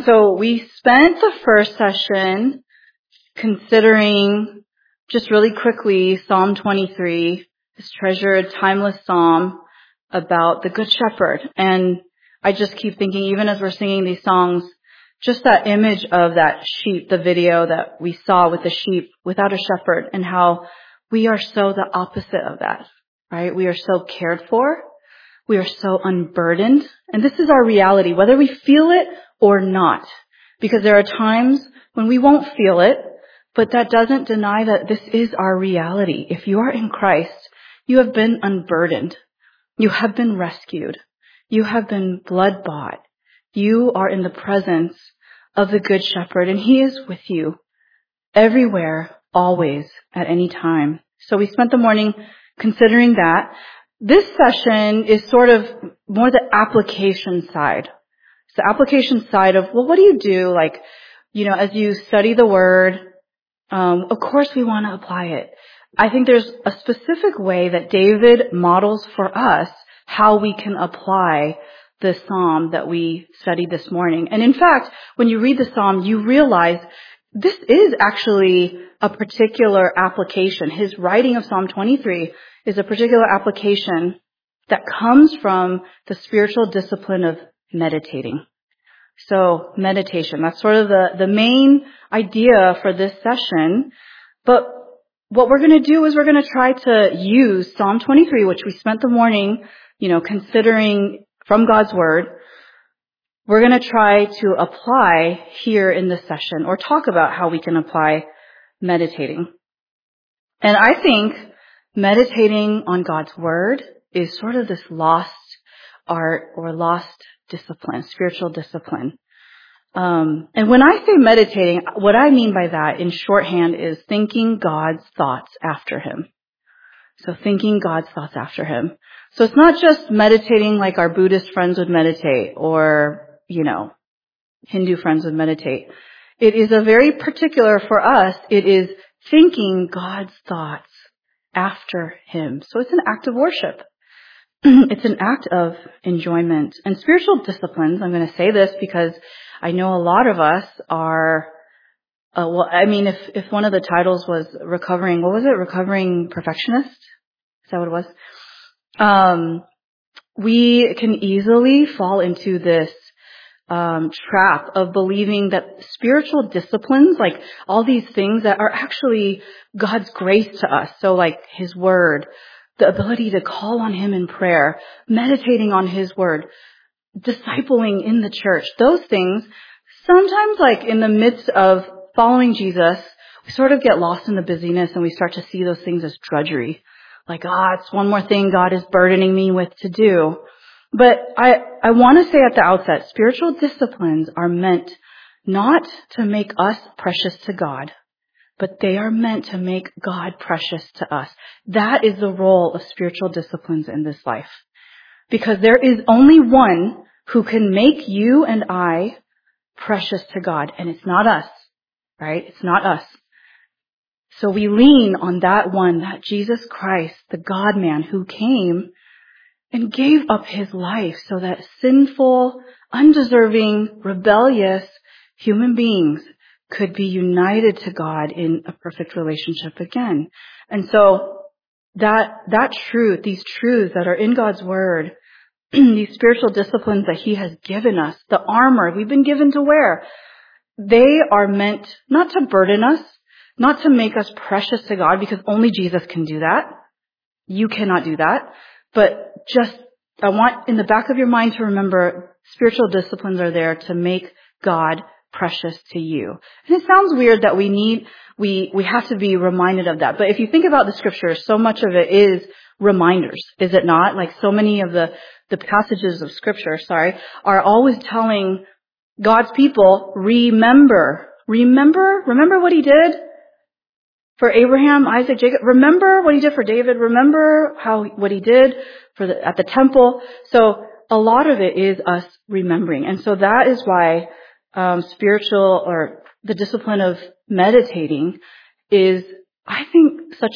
So we spent the first session considering just really quickly Psalm 23, this treasured, timeless psalm about the Good Shepherd. And I just keep thinking, even as we're singing these songs, just that image of that sheep, the video that we saw with the sheep without a shepherd, and how we are so the opposite of that, right? We are so cared for. We are so unburdened. And this is our reality, whether we feel it or not. Because there are times when we won't feel it, but that doesn't deny that this is our reality. If you are in Christ, you have been unburdened. You have been rescued. You have been blood bought. You are in the presence of the Good Shepherd, and He is with you everywhere, always, at any time. So we spent the morning considering that. This session is sort of more the application side. It's the application side of, well, what do you do? Like, as you study the Word, of course we want to apply it. I think there's a specific way that David models for us how we can apply the psalm that we studied this morning. And in fact, when you read the psalm, you realize this is actually a particular application. His writing of Psalm 23 is a particular application that comes from the spiritual discipline of meditating. So meditation, that's sort of the main idea for this session. But what we're going to do is we're going to try to use Psalm 23, which we spent the morning, considering from God's Word. We're going to try to apply here in this session, or talk about how we can apply meditating. And I think meditating on God's Word is sort of this lost art or lost discipline, spiritual discipline. And when I say meditating, what I mean by that in shorthand is thinking God's thoughts after Him. So thinking God's thoughts after Him. So it's not just meditating like our Buddhist friends would meditate, or, Hindu friends would meditate. It is a very particular, for us, it is thinking God's thoughts after Him. So it's an act of worship. It's an act of enjoyment. And spiritual disciplines, I'm going to say this because I know a lot of us are, if one of the titles was Recovering Perfectionist? Is that what it was? We can easily fall into this trap of believing that spiritual disciplines, like all these things that are actually God's grace to us, so like His Word, the ability to call on Him in prayer, meditating on His Word, discipling in the church, those things, sometimes like in the midst of following Jesus, we sort of get lost in the busyness and we start to see those things as drudgery. Like, it's one more thing God is burdening me with to do. But I want to say at the outset, spiritual disciplines are meant not to make us precious to God, but they are meant to make God precious to us. That is the role of spiritual disciplines in this life. Because there is only one who can make you and I precious to God, and it's not us, right? It's not us. So we lean on that one, that Jesus Christ, the God-man who came and gave up His life so that sinful, undeserving, rebellious human beings could be united to God in a perfect relationship again. And so that truth, these truths that are in God's Word, these spiritual disciplines that He has given us, the armor we've been given to wear, they are meant not to burden us, not to make us precious to God, because only Jesus can do that. You cannot do that. But I want in the back of your mind to remember spiritual disciplines are there to make God precious to you. And it sounds weird that we have to be reminded of that. But if you think about the Scriptures, so much of it is reminders, is it not? Like so many of the passages of Scripture, are always telling God's people, remember what He did for Abraham, Isaac, Jacob. Remember what He did for David. Remember what He did at the temple. So a lot of it is us remembering. And so that is why spiritual, or the discipline of meditating, is, I think, such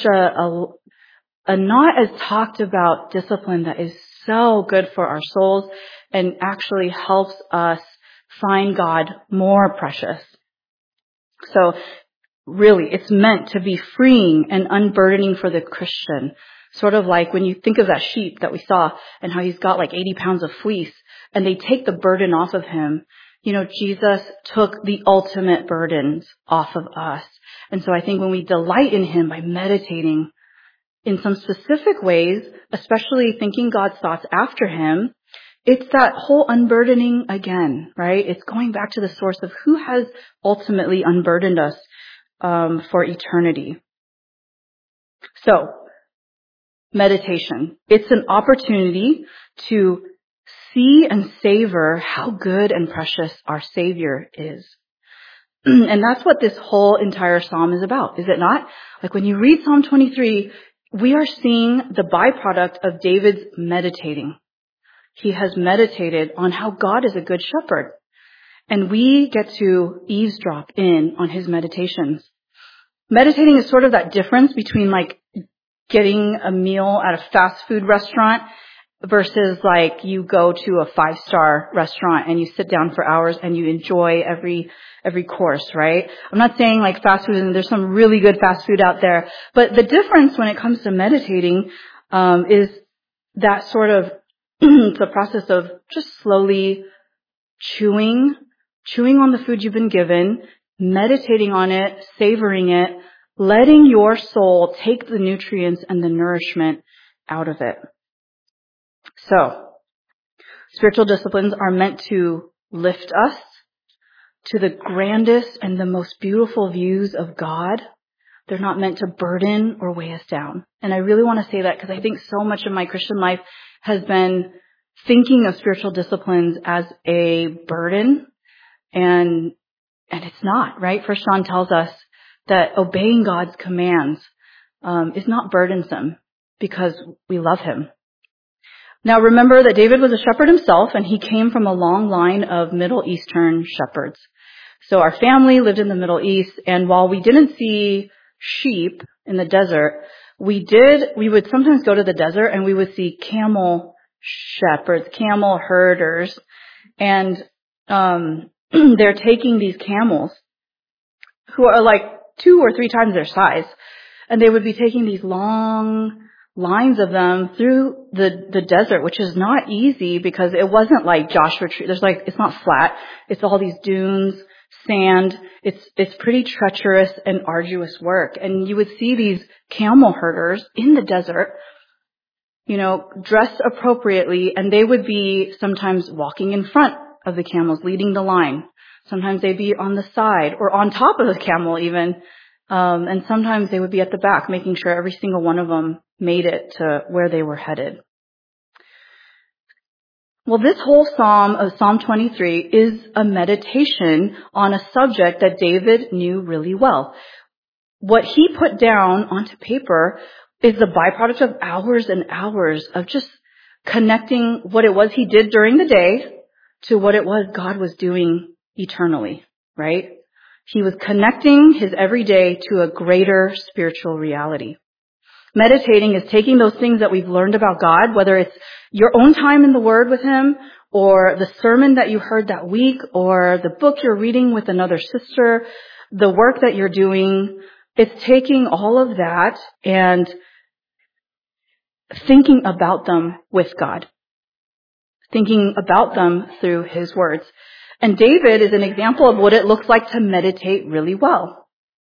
a not as talked about discipline that is so good for our souls and actually helps us find God more precious. So really, it's meant to be freeing and unburdening for the Christian. Sort of like when you think of that sheep that we saw and how he's got like 80 pounds of fleece and they take the burden off of him. Jesus took the ultimate burdens off of us. And so I think when we delight in him by meditating in some specific ways, especially thinking God's thoughts after him, it's that whole unburdening again, right? It's going back to the source of who has ultimately unburdened us for eternity. So, meditation. It's an opportunity to see and savor how good and precious our Savior is. And that's what this whole entire psalm is about, is it not? Like when you read Psalm 23, we are seeing the byproduct of David's meditating. He has meditated on how God is a good shepherd. And we get to eavesdrop in on his meditations. Meditating is sort of that difference between like getting a meal at a fast food restaurant versus like you go to a 5-star restaurant and you sit down for hours and you enjoy every course, right? I'm not saying like fast food, and there's some really good fast food out there, but the difference when it comes to meditating is that sort of the process of just slowly chewing on the food you've been given, meditating on it, savoring it, letting your soul take the nutrients and the nourishment out of it. So, spiritual disciplines are meant to lift us to the grandest and the most beautiful views of God. They're not meant to burden or weigh us down. And I really want to say that because I think so much of my Christian life has been thinking of spiritual disciplines as a burden, and it's not, right? First John tells us that obeying God's commands is not burdensome because we love him. Now remember that David was a shepherd himself, and he came from a long line of Middle Eastern shepherds. So our family lived in the Middle East, and while we didn't see sheep in the desert, we would sometimes go to the desert and we would see camel shepherds, camel herders, and they're taking these camels who are like 2 or 3 times their size, and they would be taking these long lines of them through the desert, which is not easy because it wasn't like Joshua Tree. It's not flat. It's all these dunes, sand. It's pretty treacherous and arduous work. And you would see these camel herders in the desert, dressed appropriately, and they would be sometimes walking in front of the camels, leading the line. Sometimes they'd be on the side or on top of the camel even. And sometimes they would be at the back, making sure every single one of them made it to where they were headed. Well, this whole psalm of Psalm 23 is a meditation on a subject that David knew really well. What he put down onto paper is the byproduct of hours and hours of just connecting what it was he did during the day to what it was God was doing eternally, right? He was connecting his everyday to a greater spiritual reality. Meditating is taking those things that we've learned about God, whether it's your own time in the Word with him, or the sermon that you heard that week, or the book you're reading with another sister, the work that you're doing. It's taking all of that and thinking about them with God, thinking about them through his words. And David is an example of what it looks like to meditate really well.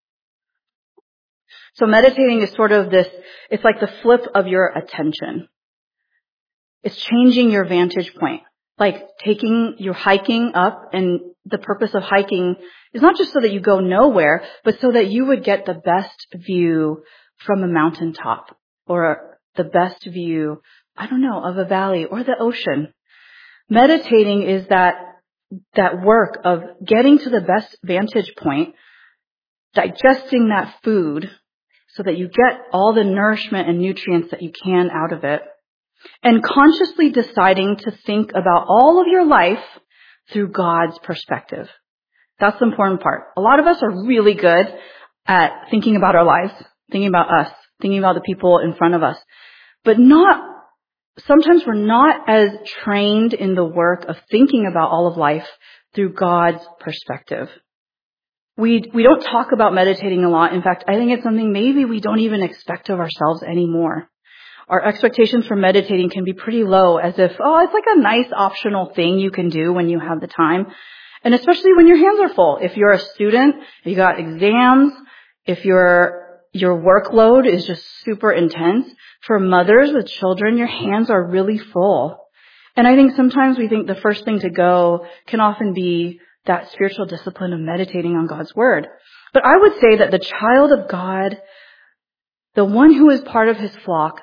So meditating is sort of this, it's like the flip of your attention. It's changing your vantage point. Like you're hiking up, and the purpose of hiking is not just so that you go nowhere, but so that you would get the best view from a mountaintop, or the best view, of a valley or the ocean. Meditating is that work of getting to the best vantage point, digesting that food so that you get all the nourishment and nutrients that you can out of it, and consciously deciding to think about all of your life through God's perspective. That's the important part. A lot of us are really good at thinking about our lives, thinking about us, thinking about the people in front of us, but sometimes we're not as trained in the work of thinking about all of life through God's perspective. We don't talk about meditating a lot. In fact, I think it's something maybe we don't even expect of ourselves anymore. Our expectations for meditating can be pretty low, as if, it's like a nice optional thing you can do when you have the time. And especially when your hands are full. If you're a student, if you got exams, if your workload is just super intense. For mothers with children, your hands are really full. And I think sometimes we think the first thing to go can often be that spiritual discipline of meditating on God's word. But I would say that the child of God, the one who is part of his flock,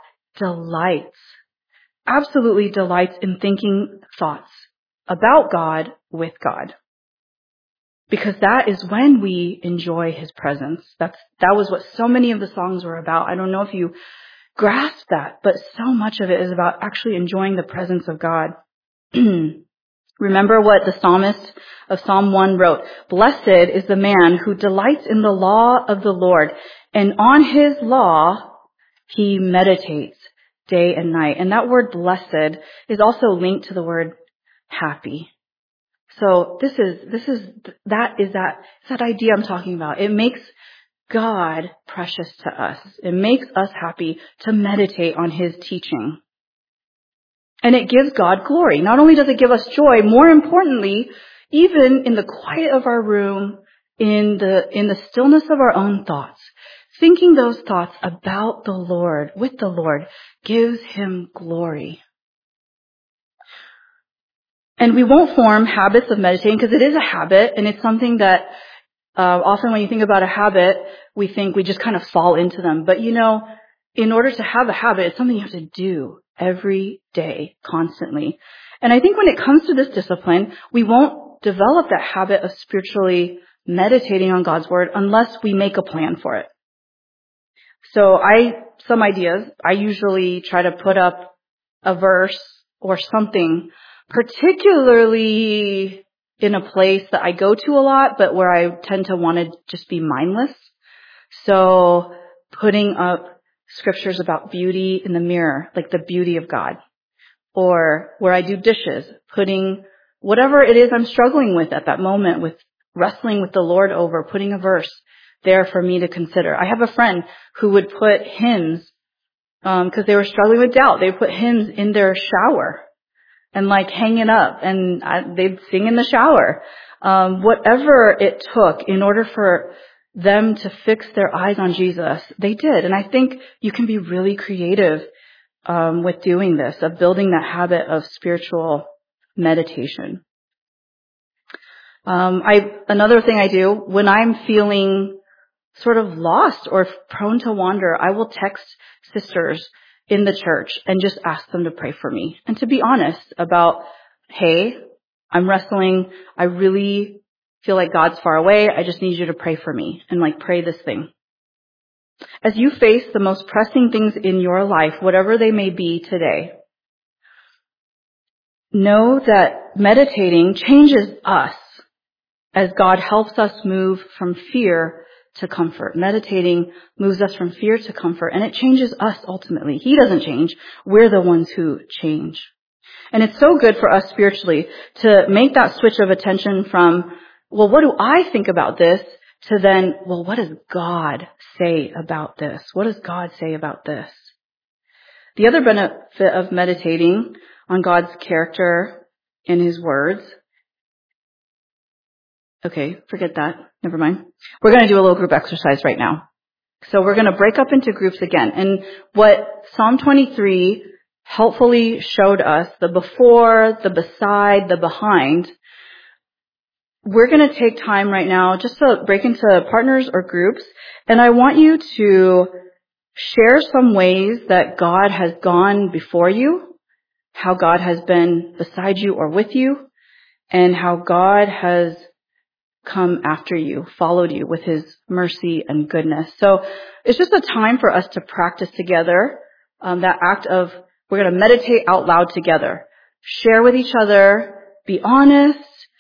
absolutely delights in thinking thoughts about God with God. Because that is when we enjoy his presence. That was what so many of the songs were about. I don't know if you grasp that, but so much of it is about actually enjoying the presence of God. Remember what the psalmist of Psalm 1 wrote. Blessed is the man who delights in the law of the Lord, and on his law he meditates day and night. And that word blessed is also linked to the word happy. So that idea I'm talking about. It makes God precious to us. It makes us happy to meditate on his teaching. And it gives God glory. Not only does it give us joy, more importantly, even in the quiet of our room, in the stillness of our own thoughts, thinking those thoughts about the Lord, with the Lord, gives him glory. And we won't form habits of meditating because it is a habit, and it's something that often when you think about a habit, we think we just kind of fall into them. But in order to have a habit, it's something you have to do every day, constantly. And I think when it comes to this discipline, we won't develop that habit of spiritually meditating on God's word unless we make a plan for it. So some ideas, I usually try to put up a verse or something, particularly in a place that I go to a lot, but where I tend to want to just be mindless. So putting up scriptures about beauty in the mirror, like the beauty of God. Or where I do dishes, putting whatever it is I'm struggling with at that moment, with wrestling with the Lord over, putting a verse there for me to consider. I have a friend who would put hymns, because they were struggling with doubt. They put hymns in their shower and hang it up, and they'd sing in the shower. Whatever it took in order for them to fix their eyes on Jesus, they did. And I think you can be really creative with doing this, of building that habit of spiritual meditation. Another thing I do when I'm feeling sort of lost or prone to wander, I will text sisters in the church and just ask them to pray for me. And to be honest about, hey, I'm wrestling. I really feel like God's far away. I just need you to pray for me and pray this thing. As you face the most pressing things in your life, whatever they may be today, know that meditating changes us as God helps us move from fear to comfort. Meditating moves us from fear to comfort, and it changes us ultimately. He doesn't change. We're the ones who change. And it's so good for us spiritually to make that switch of attention from, well, what do I think about this? To then, well, what does God say about this? What does God say about this? The other benefit of meditating on God's character in his words. Okay, forget that. Never mind. We're going to do a little group exercise right now. So we're going to break up into groups again. And what Psalm 23 helpfully showed us, the before, the beside, the behind, we're going to take time right now just to break into partners or groups. And I want you to share some ways that God has gone before you, how God has been beside you or with you, and how God has come after you, followed you with his mercy and goodness. So it's just a time for us to practice together that act of, we're going to meditate out loud together. Share with each other, be honest.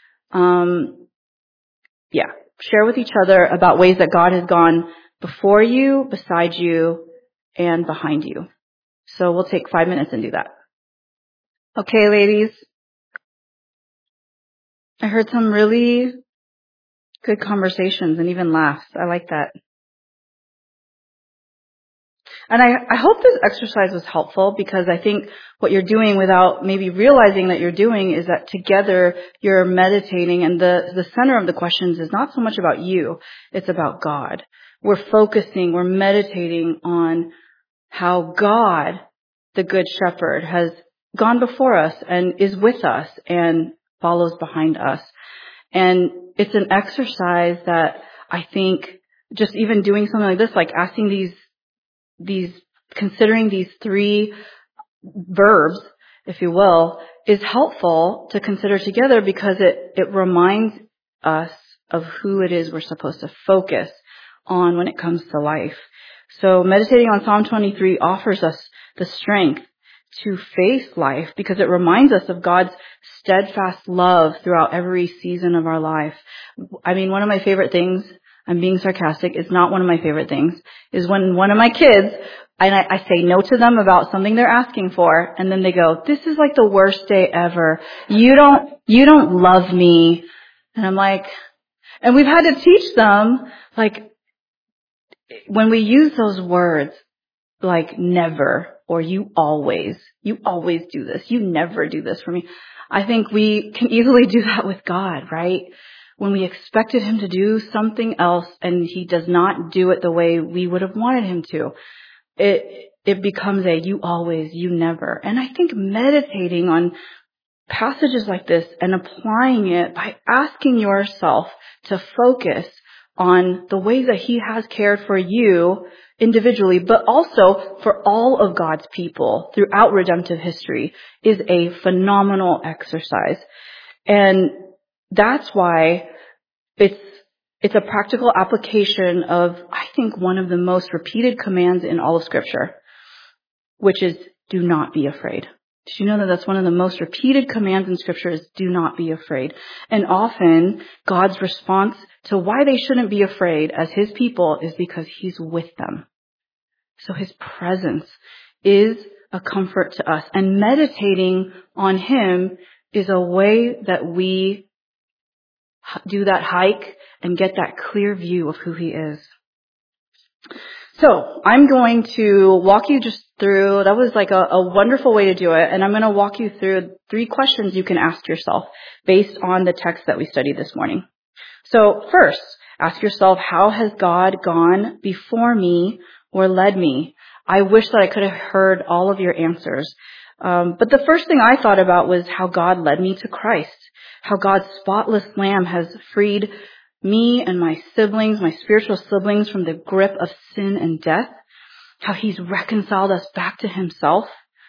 Share with each other about ways that God has gone before you, beside you, and behind you. So we'll take 5 minutes and do that. Okay, ladies. I heard some really good conversations and even laughs. I like that. And I hope this exercise was helpful, because I think what you're doing without maybe realizing that you're doing is that together you're meditating, and the center of the questions is not so much about you, it's about God. We're focusing, we're meditating on how God, the Good Shepherd, has gone before us and is with us and follows behind us. And it's an exercise that I think just even doing something like this, like asking considering these three verbs, if you will, is helpful to consider together, because it reminds us of who it is we're supposed to focus on when it comes to life. So meditating on Psalm 23 offers us the strength to face life, because it reminds us of God's steadfast love throughout every season of our life. I mean, one of my favorite things, I'm being sarcastic, it's not one of my favorite things, is when one of my kids, and I say no to them about something they're asking for, and then they go, "This is like the worst day ever. You don't love me." And I'm like, and we've had to teach them, like, when we use those words, like never, or you always do this, you never do this for me. I think we can easily do that with God, right? When we expected him to do something else and he does not do it the way we would have wanted him to, it becomes a you always, you never. And I think meditating on passages like this and applying it by asking yourself to focus on the ways that he has cared for you individually, but also for all of God's people throughout redemptive history, is a phenomenal exercise. And that's why it's a practical application of, I think, one of the most repeated commands in all of Scripture, which is do not be afraid. Did you know that that's one of the most repeated commands in Scripture, is do not be afraid? And often God's response to why they shouldn't be afraid as his people is because he's with them. So his presence is a comfort to us. And meditating on him is a way that we do that hike and get that clear view of who he is. So I'm going to walk you just through, that was like a wonderful way to do it. And I'm going to walk you through 3 questions you can ask yourself based on the text that we studied this morning. So first, ask yourself, how has God gone before me or led me? I wish that I could have heard all of your answers. But the first thing I thought about was how God led me to Christ, how God's spotless lamb has freed me and my siblings, my spiritual siblings, from the grip of sin and death, how he's reconciled us back to himself.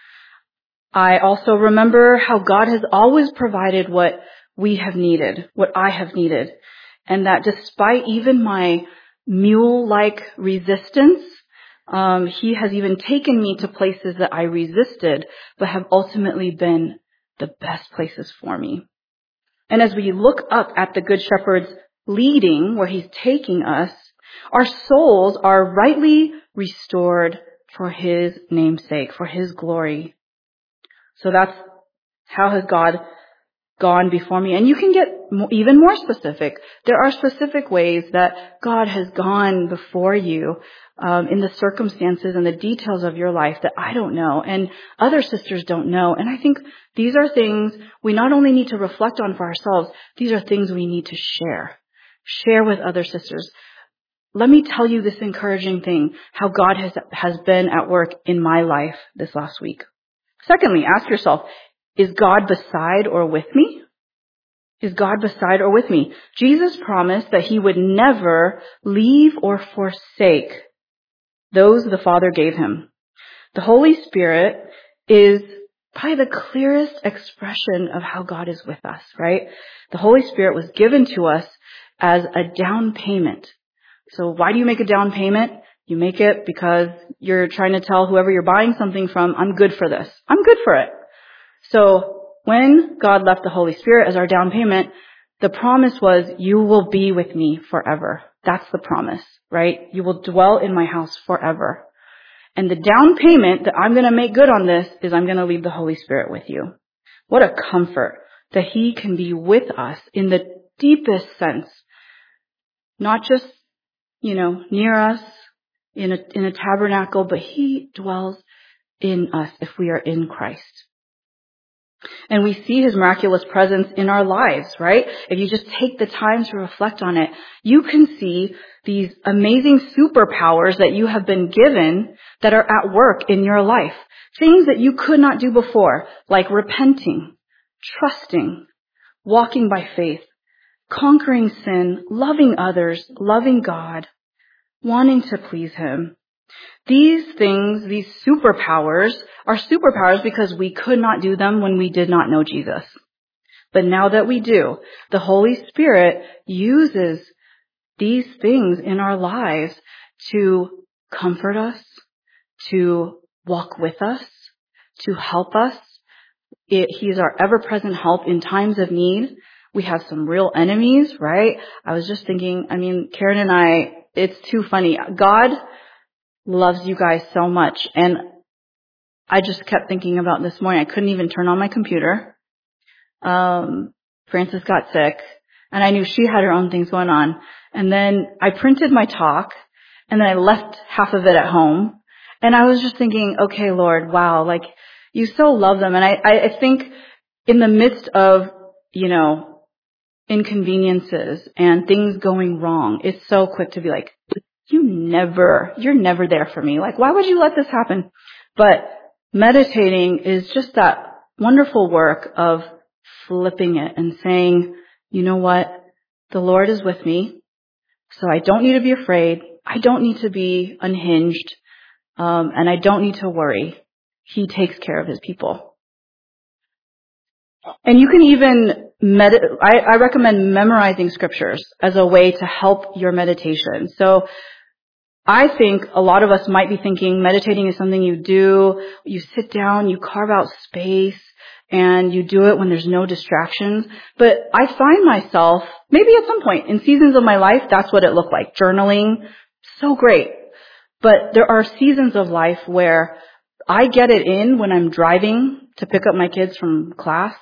I also remember how God has always provided what we have needed, what I have needed, and that despite even my mule-like resistance, he has even taken me to places that I resisted, but have ultimately been the best places for me. And as we look up at the Good Shepherd's leading, where he's taking us, our souls are rightly restored for his namesake, for his glory. So that's how has God gone before me. And you can get even more specific. There are specific ways that God has gone before you in the circumstances and the details of your life that I don't know and other sisters don't know. And I think these are things we not only need to reflect on for ourselves, these are things we need to share with other sisters. Let me tell you this encouraging thing, how God has been at work in my life this last week. Secondly, ask yourself, is God beside or with me? Is God beside or with me? Jesus promised that he would never leave or forsake those the Father gave him. The Holy Spirit is probably the clearest expression of how God is with us, right? The Holy Spirit was given to us as a down payment. So why do you make a down payment? You make it because you're trying to tell whoever you're buying something from, I'm good for this. I'm good for it. So when God left the Holy Spirit as our down payment, the promise was, you will be with me forever. That's the promise, right? You will dwell in my house forever. And the down payment that I'm going to make good on this is I'm going to leave the Holy Spirit with you. What a comfort that he can be with us in the deepest sense, not just, near us in a tabernacle, but he dwells in us if we are in Christ. And we see his miraculous presence in our lives, right? If you just take the time to reflect on it, you can see these amazing superpowers that you have been given that are at work in your life. Things that you could not do before, like repenting, trusting, walking by faith, conquering sin, loving others, loving God, wanting to please him. These things, these superpowers, are superpowers because we could not do them when we did not know Jesus. But now that we do, the Holy Spirit uses these things in our lives to comfort us, to walk with us, to help us. He is our ever-present help in times of need. We have some real enemies, right? I was just thinking, Karen and I, it's too funny. God loves you guys so much. And I just kept thinking about this morning. I couldn't even turn on my computer. Frances got sick, and I knew she had her own things going on. And then I printed my talk, and then I left half of it at home. And I was just thinking, okay, Lord, wow, you so love them. And I think in the midst of, inconveniences and things going wrong, it's so quick to be like, you're never there for me. Why would you let this happen? But meditating is just that wonderful work of flipping it and saying, you know what? The Lord is with me. So I don't need to be afraid. I don't need to be unhinged. And I don't need to worry. He takes care of his people. And you can even I recommend memorizing scriptures as a way to help your meditation. So I think a lot of us might be thinking meditating is something you do, you sit down, you carve out space, and you do it when there's no distractions. But I find myself, maybe at some point in seasons of my life, that's what it looked like. Journaling, so great. But there are seasons of life where I get it in when I'm driving to pick up my kids from class.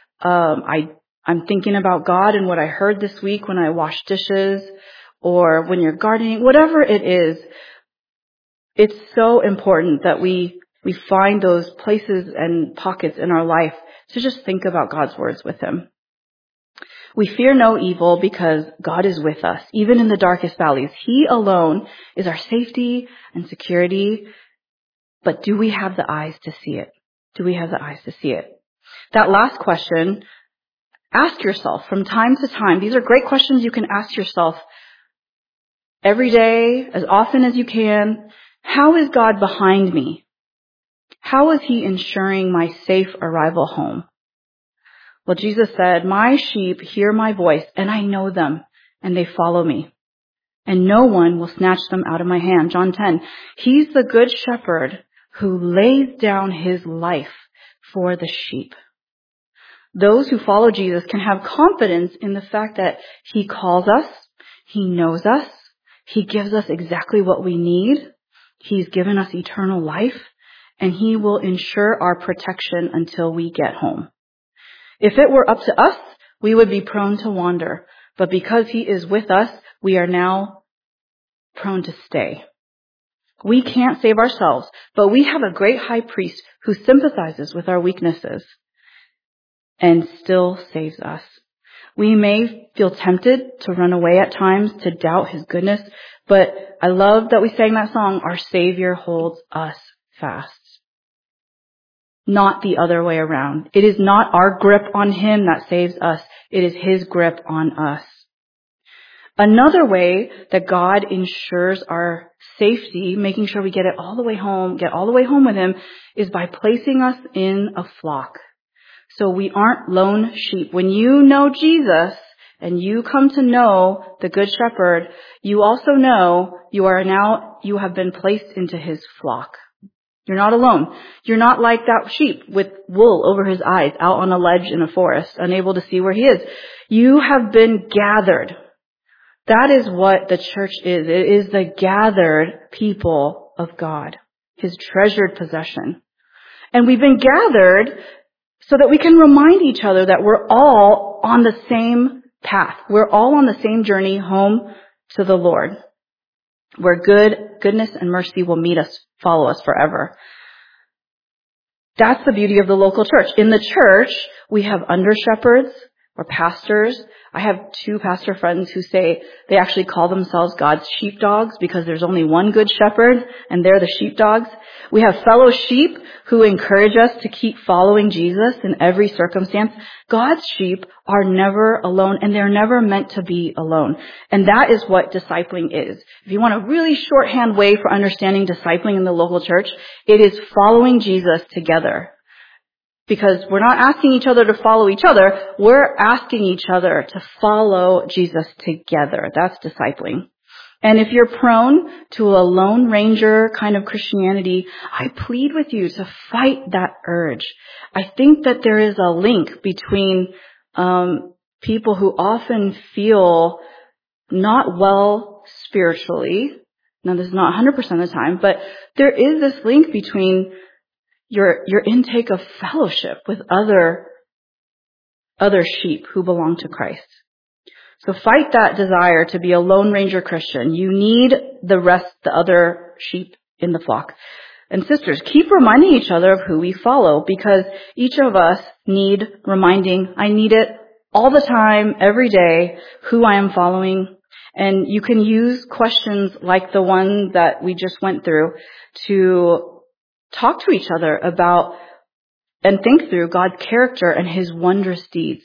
I'm thinking about God and what I heard this week when I washed dishes, or when you're gardening, whatever it is. It's so important that we find those places and pockets in our life to just think about God's words with him. We fear no evil because God is with us, even in the darkest valleys. He alone is our safety and security. But do we have the eyes to see it? Do we have the eyes to see it? That last question, ask yourself from time to time. These are great questions you can ask yourself every day, as often as you can. How is God behind me? How is he ensuring my safe arrival home? Well, Jesus said, my sheep hear my voice, and I know them, and they follow me. And no one will snatch them out of my hand. John 10. He's the good shepherd who lays down his life for the sheep. Those who follow Jesus can have confidence in the fact that he calls us, he knows us, he gives us exactly what we need, he's given us eternal life, and he will ensure our protection until we get home. If it were up to us, we would be prone to wander. But because he is with us, we are now prone to stay. We can't save ourselves, but we have a great high priest who sympathizes with our weaknesses and still saves us. We may feel tempted to run away at times, to doubt his goodness, but I love that we sang that song, Our Savior holds us fast. Not the other way around. It is not our grip on him that saves us. It is his grip on us. Another way that God ensures our safety, making sure we get all the way home with him, is by placing us in a flock. So we aren't lone sheep. When you know Jesus and you come to know the Good Shepherd, you also know you have been placed into his flock. You're not alone. You're not like that sheep with wool over his eyes out on a ledge in a forest, unable to see where he is. You have been gathered. That is what the church is. It is the gathered people of God, his treasured possession. And we've been gathered so that we can remind each other that we're all on the same path. We're all on the same journey home to the Lord, where goodness and mercy will meet us, follow us forever. That's the beauty of the local church. In the church, we have under shepherds or pastors. I have 2 pastor friends who say they actually call themselves God's sheepdogs because there's only one good shepherd and they're the sheepdogs. We have fellow sheep who encourage us to keep following Jesus in every circumstance. God's sheep are never alone, and they're never meant to be alone. And that is what discipling is. If you want a really shorthand way for understanding discipling in the local church, it is following Jesus together. Because we're not asking each other to follow each other, we're asking each other to follow Jesus together. That's discipling. And if you're prone to a Lone Ranger kind of Christianity, I plead with you to fight that urge. I think that there is a link between people who often feel not well spiritually. Now, this is not 100% of the time, but there is this link between your intake of fellowship with other sheep who belong to Christ. So fight that desire to be a Lone Ranger Christian. You need the other sheep in the flock. And sisters, keep reminding each other of who we follow, because each of us need reminding. I need it all the time, every day, who I am following. And you can use questions like the one that we just went through to talk to each other about and think through God's character and His wondrous deeds.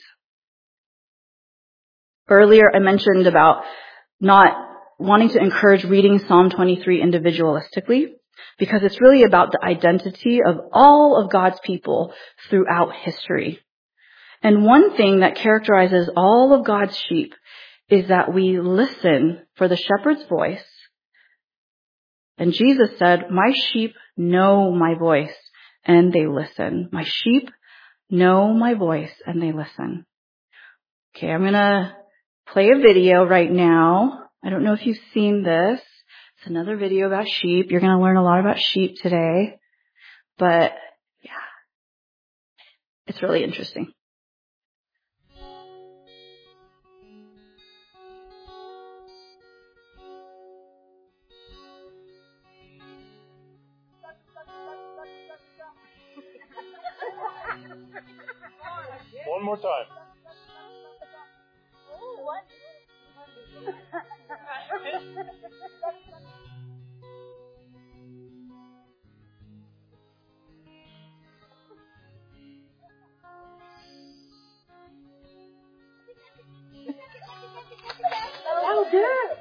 Earlier, I mentioned about not wanting to encourage reading Psalm 23 individualistically, because it's really about the identity of all of God's people throughout history. And one thing that characterizes all of God's sheep is that we listen for the shepherd's voice. And Jesus said, "My sheep know my voice and they listen." My sheep know my voice and they listen. Okay, I'm going to play a video right now. I don't know if you've seen this. It's another video about sheep. You're going to learn a lot about sheep today. But yeah, it's really interesting. One more time. Oh, good.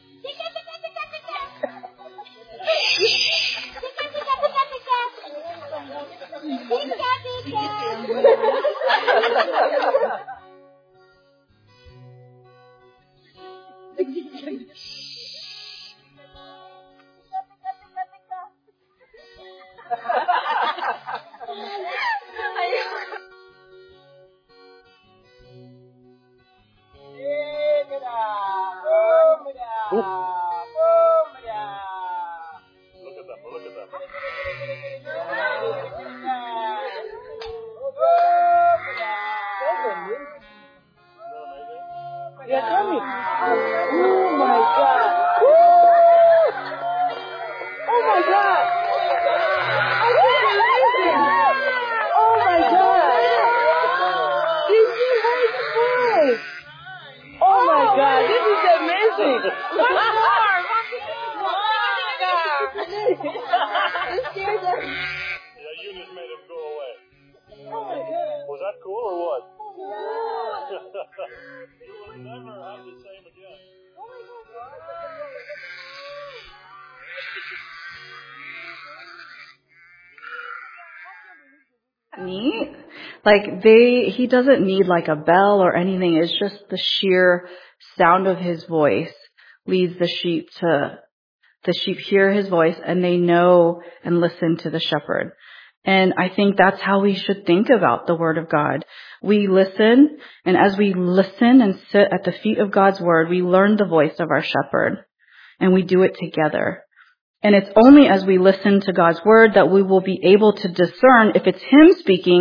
Neat. Like he doesn't need like a bell or anything. It's just the sheer sound of his voice leads the sheep hear his voice and they know and listen to the shepherd. And I think that's how we should think about the Word of God. We listen, and as we listen and sit at the feet of God's Word, we learn the voice of our shepherd, and we do it together. And it's only as we listen to God's Word that we will be able to discern if it's Him speaking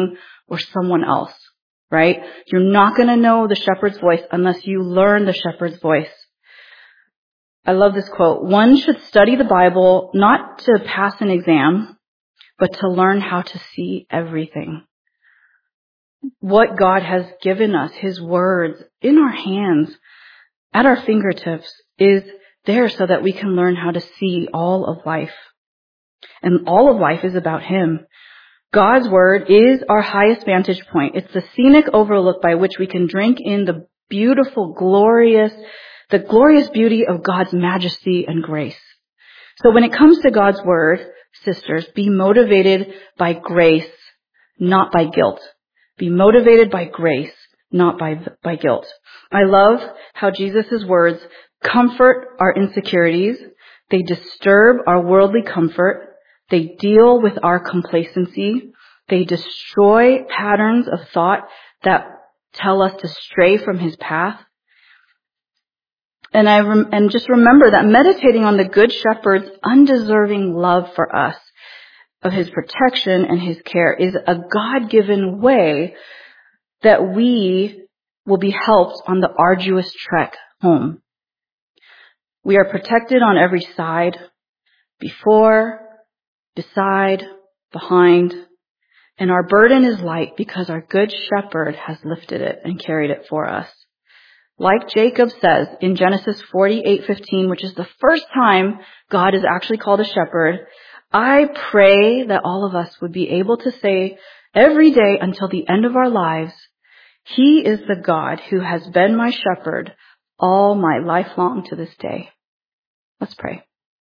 or someone else, right? You're not going to know the shepherd's voice unless you learn the shepherd's voice. I love this quote. One should study the Bible not to pass an exam, but to learn how to see everything. What God has given us, His words, in our hands, at our fingertips, is there so that we can learn how to see all of life. And all of life is about Him. God's Word is our highest vantage point. It's the scenic overlook by which we can drink in the glorious beauty of God's majesty and grace. So when it comes to God's Word, sisters, be motivated by grace, not by guilt. Be motivated by grace, not by guilt. I love how Jesus' words comfort our insecurities. They disturb our worldly comfort. They deal with our complacency. They destroy patterns of thought that tell us to stray from His path. And just remember that meditating on the Good Shepherd's undeserving love for us, of His protection and His care, is a God-given way that we will be helped on the arduous trek home. We are protected on every side, before, beside, behind, and our burden is light because our Good Shepherd has lifted it and carried it for us. Like Jacob says in Genesis 48:15, which is the first time God is actually called a shepherd, I pray that all of us would be able to say every day until the end of our lives, He is the God who has been my shepherd all my life long to this day. Let's pray.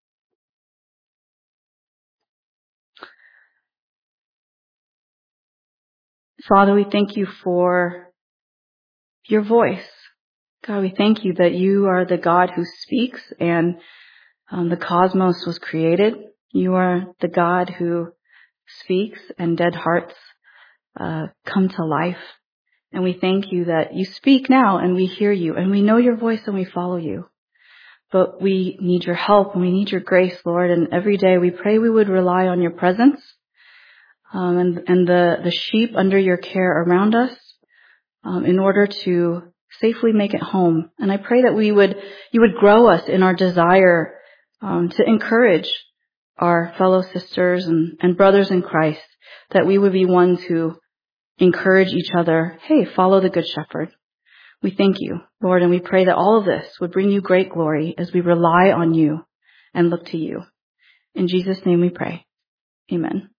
Father, we thank You for Your voice. God, we thank You that You are the God who speaks and the cosmos was created. You are the God who speaks and dead hearts come to life. And we thank You that You speak now and we hear You and we know Your voice and we follow You. But we need Your help and we need Your grace, Lord. And every day we pray we would rely on Your presence and the sheep under Your care around us in order to safely make it home. And I pray that You would grow us in our desire to encourage our fellow sisters and brothers in Christ, that we would be ones who encourage each other. Hey, follow the Good Shepherd. We thank You, Lord, and we pray that all of this would bring You great glory as we rely on You and look to You. In Jesus' name we pray. Amen.